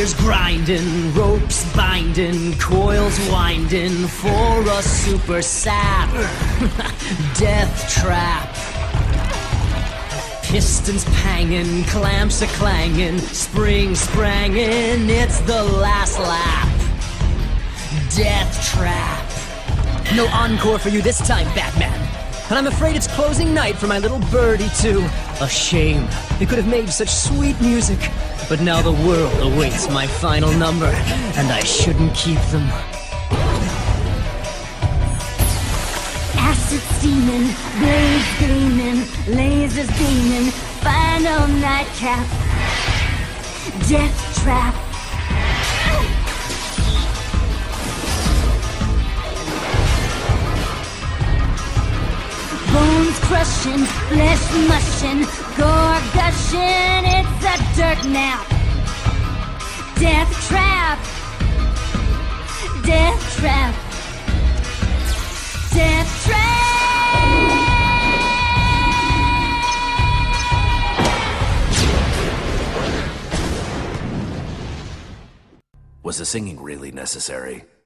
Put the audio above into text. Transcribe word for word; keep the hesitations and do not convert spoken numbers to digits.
gears grinding, ropes binding, coils winding for a super sap. Death trap. Pistons pangin', clamps a-clangin', springs sprangin', it's the last lap. Death trap. No encore for you this time, Batman. And I'm afraid it's closing night for my little birdie, too. A shame. They could have made such sweet music. But now the world awaits my final number, and I shouldn't keep them. Acid steaming, blades gleaming, lasers beaming, final nightcap. Death trap. Bones crushing, flesh mushing, gore gushing, it's a dirt nap. Death trap. Death trap. Death trap. Was the singing really necessary?